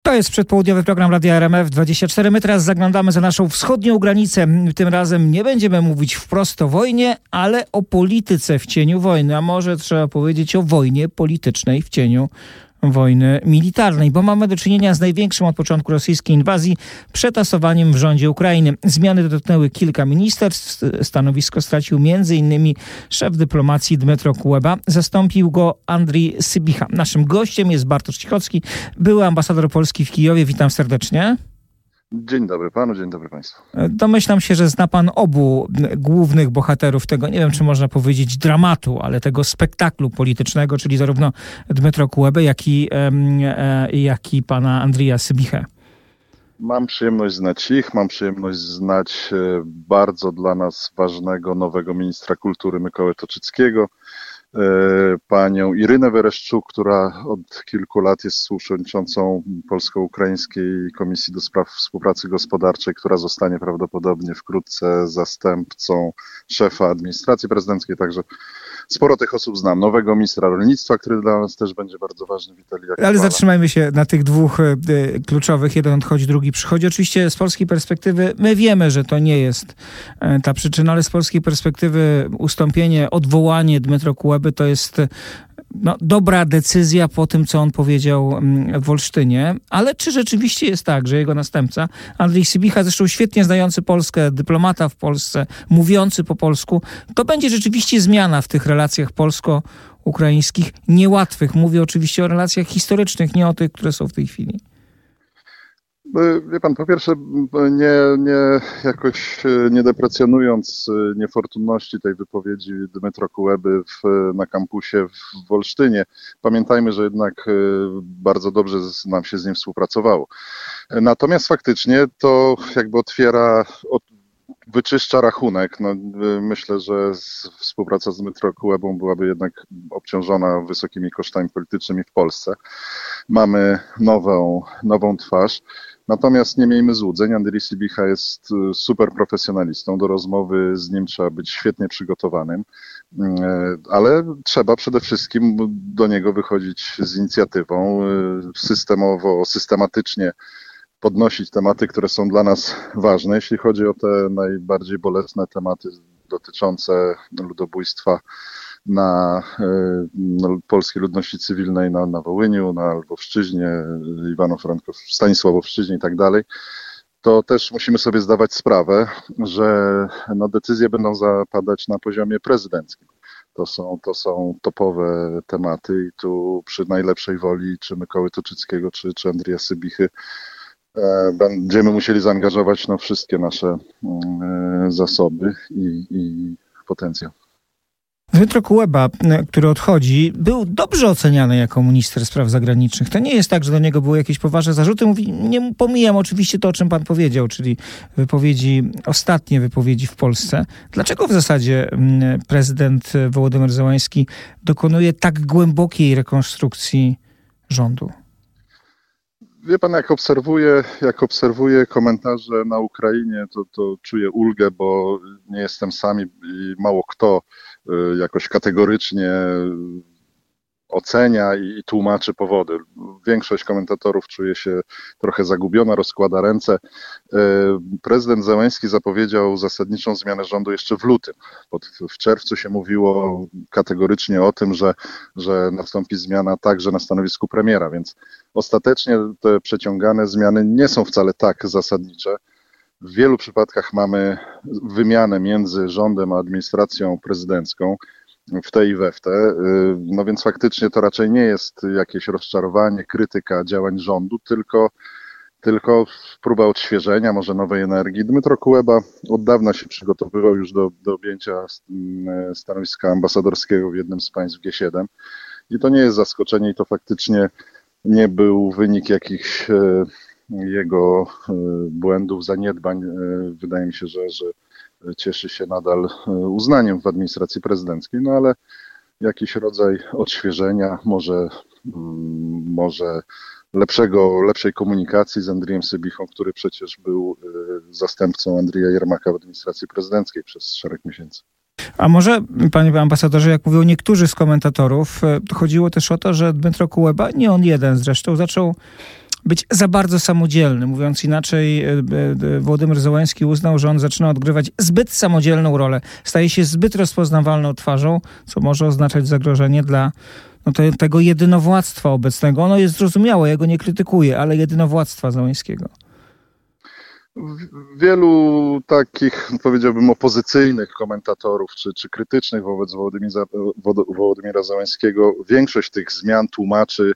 To jest przedpołudniowy program Radia RMF24. My teraz zaglądamy za naszą wschodnią granicę. Tym razem nie będziemy mówić wprost o wojnie, ale o polityce w cieniu wojny. A może trzeba powiedzieć o wojnie politycznej w cieniu wojny militarnej, bo mamy do czynienia z największym od początku rosyjskiej inwazji przetasowaniem w rządzie Ukrainy. Zmiany dotknęły kilka ministerstw. Stanowisko stracił m.in. szef dyplomacji Dmytro Kuleba. Zastąpił go Andrii Sybicha. Naszym gościem jest Bartosz Cichocki, były ambasador Polski w Kijowie. Witam serdecznie. Dzień dobry panu, dzień dobry państwu. Domyślam się, że zna pan obu głównych bohaterów tego, nie wiem, czy można powiedzieć dramatu, ale tego spektaklu politycznego, czyli zarówno Dmytro Kulebę, jak i pana Andrija Sybichę. Mam przyjemność znać ich, mam przyjemność znać bardzo dla nas ważnego nowego ministra kultury Mykołę Toczyckiego, panią Irynę Wereszczuk, która od kilku lat jest współprzewodniczącą Polsko-Ukraińskiej Komisji do Spraw Współpracy Gospodarczej, która zostanie prawdopodobnie wkrótce zastępcą szefa administracji prezydenckiej, także sporo tych osób znam. Nowego ministra rolnictwa, który dla nas też będzie bardzo ważny, Witalij Jakubowa. Ale zatrzymajmy się na tych dwóch kluczowych. Jeden odchodzi, drugi przychodzi. Oczywiście z polskiej perspektywy my wiemy, że to nie jest ta przyczyna, ale z polskiej perspektywy ustąpienie, odwołanie Dmytro Kuleby to jest dobra decyzja po tym, co on powiedział w Olsztynie. Ale czy rzeczywiście jest tak, że jego następca, Andrzej Sybicha, zresztą świetnie znający Polskę, dyplomata w Polsce, mówiący po polsku, to będzie rzeczywiście zmiana w tych relacjach polsko-ukraińskich niełatwych. Mówię oczywiście o relacjach historycznych, nie o tych, które są w tej chwili. Wie pan, po pierwsze, jakoś nie deprecjonując niefortunności tej wypowiedzi Dmytro Kuleby na kampusie w Olsztynie, pamiętajmy, że jednak bardzo dobrze nam się z nim współpracowało. Natomiast faktycznie to jakby wyczyszcza rachunek. Myślę, że współpraca z Dmytro Kulebą byłaby jednak obciążona wysokimi kosztami politycznymi w Polsce. Mamy nową twarz. Natomiast nie miejmy złudzeń, Andrii Sybicha jest super profesjonalistą. Do rozmowy z nim trzeba być świetnie przygotowanym, ale trzeba przede wszystkim do niego wychodzić z inicjatywą, systematycznie podnosić tematy, które są dla nas ważne. Jeśli chodzi o te najbardziej bolesne tematy dotyczące ludobójstwa na polskiej ludności cywilnej na Wołyniu, na Lwowszczyźnie, Stanisławowszczyźnie i tak dalej, to też musimy sobie zdawać sprawę, że decyzje będą zapadać na poziomie prezydenckim. To są topowe tematy i tu przy najlepszej woli czy Mykoły Toczyckiego, czy Andrija Sybichy będziemy musieli zaangażować wszystkie nasze zasoby i potencjał. Dmytro Kuleba, który odchodzi, był dobrze oceniany jako minister spraw zagranicznych. To nie jest tak, że do niego były jakieś poważne zarzuty. Nie pomijam oczywiście to, o czym pan powiedział, czyli ostatnie wypowiedzi w Polsce. Dlaczego w zasadzie prezydent Wołodymyr Zełański dokonuje tak głębokiej rekonstrukcji rządu? Wie pan, jak obserwuję komentarze na Ukrainie, to czuję ulgę, bo nie jestem sam i mało kto jakoś kategorycznie ocenia i tłumaczy powody. Większość komentatorów czuje się trochę zagubiona, rozkłada ręce. Prezydent Zełański zapowiedział zasadniczą zmianę rządu jeszcze w lutym. W czerwcu się mówiło kategorycznie o tym, że nastąpi zmiana także na stanowisku premiera, więc ostatecznie te przeciągane zmiany nie są wcale tak zasadnicze. W wielu przypadkach mamy wymianę między rządem a administracją prezydencką, w te i we w te. Więc faktycznie to raczej nie jest jakieś rozczarowanie, krytyka działań rządu, tylko próba odświeżenia, może nowej energii. Dmytro Kuleba od dawna się przygotowywał już do objęcia stanowiska ambasadorskiego w jednym z państw G7 i to nie jest zaskoczenie i to faktycznie nie był wynik jakichś jego błędów, zaniedbań. Wydaje mi się, że cieszy się nadal uznaniem w administracji prezydenckiej, ale jakiś rodzaj odświeżenia, może lepszej komunikacji z Andrijem Sybichą, który przecież był zastępcą Andrija Jermaka w administracji prezydenckiej przez szereg miesięcy. A może, panie ambasadorze, jak mówią niektórzy z komentatorów, chodziło też o to, że Dmytro Kuleba, nie on jeden zresztą, zaczął być za bardzo samodzielny. Mówiąc inaczej, Wołodymyr Zełenski uznał, że on zaczyna odgrywać zbyt samodzielną rolę. Staje się zbyt rozpoznawalną twarzą, co może oznaczać zagrożenie dla tego jedynowładztwa obecnego. Ono jest zrozumiałe, ja go nie krytykuję, ale jedynowładztwa Zełenskiego. Wielu takich, powiedziałbym, opozycyjnych komentatorów czy krytycznych wobec Wołodymyra Zełenskiego większość tych zmian tłumaczy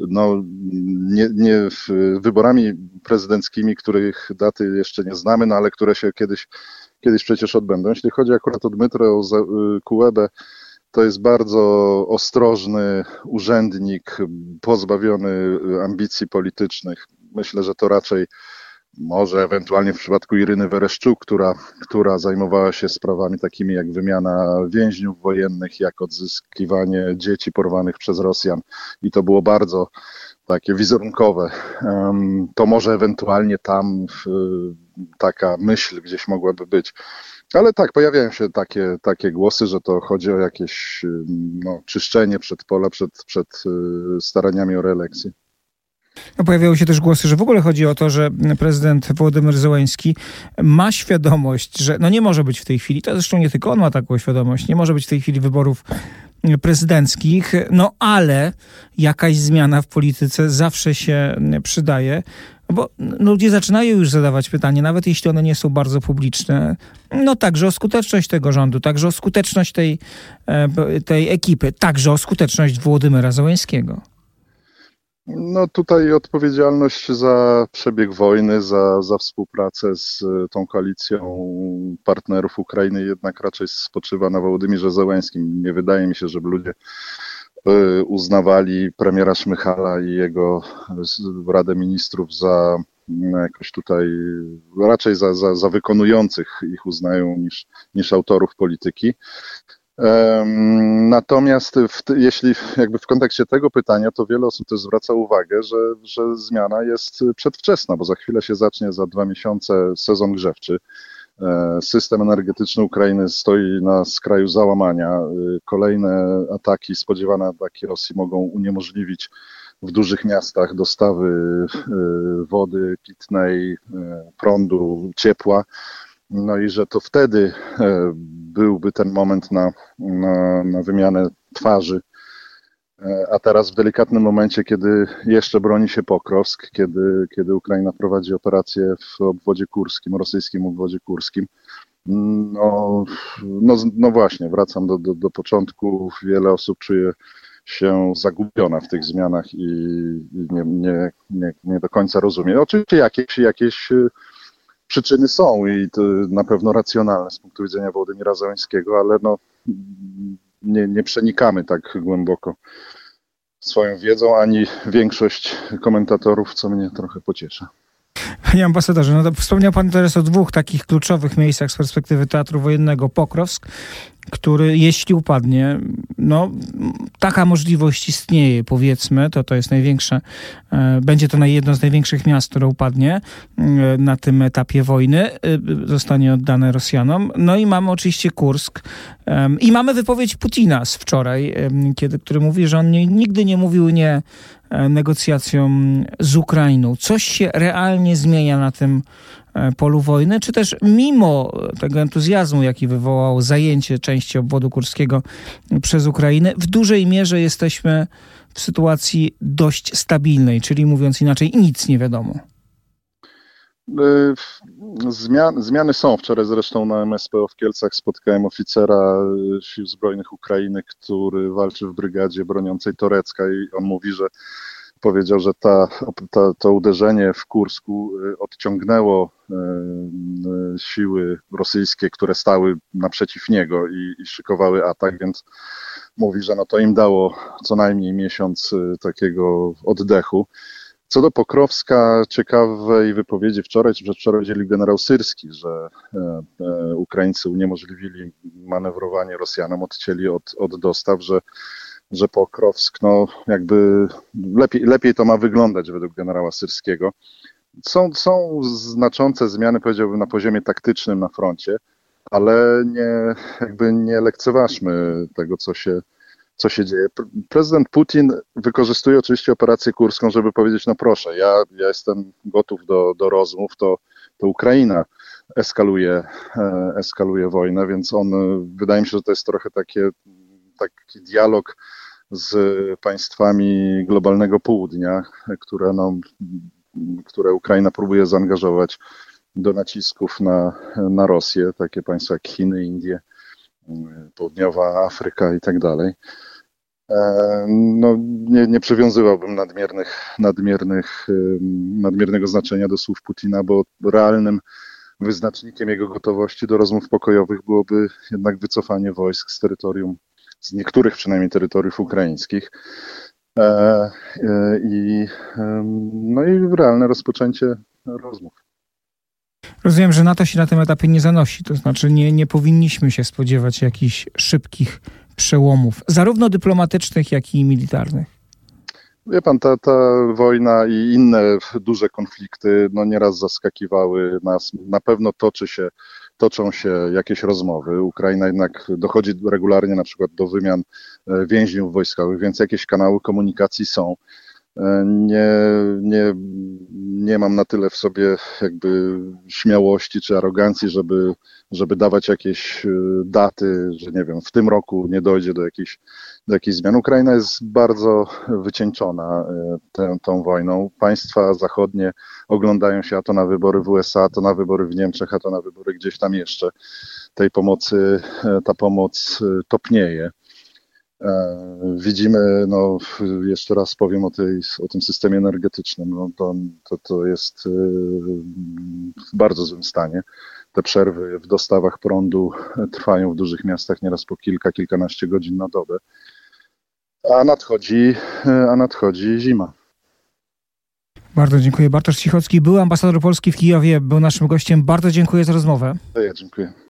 nie wyborami prezydenckimi, których daty jeszcze nie znamy, ale które się kiedyś przecież odbędą. Jeśli chodzi akurat o Dmytra Kulebę, to jest bardzo ostrożny urzędnik, pozbawiony ambicji politycznych. Myślę, że to raczej może ewentualnie w przypadku Iryny Wereszczuk, która zajmowała się sprawami takimi jak wymiana więźniów wojennych, jak odzyskiwanie dzieci porwanych przez Rosjan i to było bardzo takie wizerunkowe. To może ewentualnie tam taka myśl gdzieś mogłaby być. Ale tak, pojawiają się takie głosy, że to chodzi o jakieś czyszczenie przedpola przed staraniami o reelekcję. Pojawiały się też głosy, że w ogóle chodzi o to, że prezydent Wołodymyr Zełenski ma świadomość, że nie może być w tej chwili, to zresztą nie tylko on ma taką świadomość, nie może być w tej chwili wyborów prezydenckich, ale jakaś zmiana w polityce zawsze się przydaje, bo ludzie zaczynają już zadawać pytanie, nawet jeśli one nie są bardzo publiczne, także o skuteczność tego rządu, także o skuteczność tej ekipy, także o skuteczność Wołodymyra Zełenskiego. Tutaj odpowiedzialność za przebieg wojny, za współpracę z tą koalicją partnerów Ukrainy jednak raczej spoczywa na Wołodymyrze Zełenskim. Nie wydaje mi się, żeby ludzie uznawali premiera Szmychala i jego Radę Ministrów za jakoś tutaj, raczej za wykonujących ich uznają niż autorów polityki. Natomiast jeśli jakby w kontekście tego pytania, to wiele osób też zwraca uwagę, że zmiana jest przedwczesna, bo za chwilę się zacznie, za 2 miesiące sezon grzewczy. System energetyczny Ukrainy stoi na skraju załamania. Kolejne ataki, spodziewane ataki Rosji mogą uniemożliwić w dużych miastach dostawy wody pitnej, prądu, ciepła. I że to wtedy byłby ten moment na wymianę twarzy. A teraz w delikatnym momencie, kiedy jeszcze broni się Pokrowsk, kiedy Ukraina prowadzi operację w obwodzie kurskim, rosyjskim obwodzie kurskim, właśnie, wracam do początku. Wiele osób czuje się zagubiona w tych zmianach i nie do końca rozumie. Oczywiście jakieś przyczyny są i to na pewno racjonalne z punktu widzenia Wołodymyra Zełenskiego, ale nie przenikamy tak głęboko swoją wiedzą, ani większość komentatorów, co mnie trochę pociesza. Panie ambasadorze, wspomniał pan teraz o 2 takich kluczowych miejscach z perspektywy teatru wojennego. Pokrowsk, który jeśli upadnie, taka możliwość istnieje, powiedzmy, to jest największe, będzie to jedno z największych miast, które upadnie na tym etapie wojny, zostanie oddane Rosjanom. I mamy oczywiście Kursk i mamy wypowiedź Putina z wczoraj, który mówi, że on nigdy nie mówił nie negocjacjom z Ukrainą. Coś się realnie zmienia na tym polu wojny, czy też mimo tego entuzjazmu, jaki wywołało zajęcie części obwodu kurskiego przez Ukrainę, w dużej mierze jesteśmy w sytuacji dość stabilnej, czyli mówiąc inaczej, nic nie wiadomo. Zmiany są. Wczoraj zresztą na MSPO w Kielcach spotkałem oficera Sił Zbrojnych Ukrainy, który walczy w brygadzie broniącej Torecka i on mówi, że powiedział, że to uderzenie w Kursku odciągnęło siły rosyjskie, które stały naprzeciw niego i szykowały atak, więc mówi, że to im dało co najmniej miesiąc takiego oddechu. Co do Pokrowska, ciekawej wypowiedzi wczoraj czy przedwczoraj udzielił generał Syrski, że Ukraińcy uniemożliwili manewrowanie Rosjanom, odcięli od dostaw, że Pokrowsk, jakby lepiej to ma wyglądać według generała Syrskiego. Są znaczące zmiany, powiedziałbym, na poziomie taktycznym na froncie, ale nie lekceważmy tego, co się dzieje. Prezydent Putin wykorzystuje oczywiście operację kurską, żeby powiedzieć, no proszę, ja jestem gotów do rozmów, to Ukraina eskaluje wojnę, więc wydaje mi się, że to jest trochę taki dialog z państwami globalnego południa, które Ukraina próbuje zaangażować do nacisków na Rosję, takie państwa jak Chiny, Indie, Południowa Afryka i tak dalej. No, nie przywiązywałbym nadmiernego znaczenia do słów Putina, bo realnym wyznacznikiem jego gotowości do rozmów pokojowych byłoby jednak wycofanie wojsk z niektórych przynajmniej terytoriów ukraińskich i realne rozpoczęcie rozmów. Rozumiem, że NATO się na tym etapie nie zanosi, to znaczy nie powinniśmy się spodziewać jakichś szybkich przełomów, zarówno dyplomatycznych, jak i militarnych. Wie pan, ta wojna i inne duże konflikty nieraz zaskakiwały nas. Na pewno toczą się jakieś rozmowy. Ukraina jednak dochodzi regularnie na przykład do wymian więźniów wojskowych, więc jakieś kanały komunikacji są. Nie mam na tyle w sobie jakby śmiałości czy arogancji, żeby dawać jakieś daty, że nie wiem, w tym roku nie dojdzie do jakichś zmian. Ukraina jest bardzo wycieńczona tą wojną. Państwa zachodnie oglądają się a to na wybory w USA, a to na wybory w Niemczech, a to na wybory gdzieś tam jeszcze. Ta pomoc topnieje. Widzimy, jeszcze raz powiem o tym systemie energetycznym, to jest w bardzo złym stanie. Te przerwy w dostawach prądu trwają w dużych miastach nieraz po kilkanaście godzin na dobę, a nadchodzi zima. Bardzo dziękuję. Bartosz Cichocki, były ambasador Polski w Kijowie, był naszym gościem. Bardzo dziękuję za rozmowę. Ja dziękuję.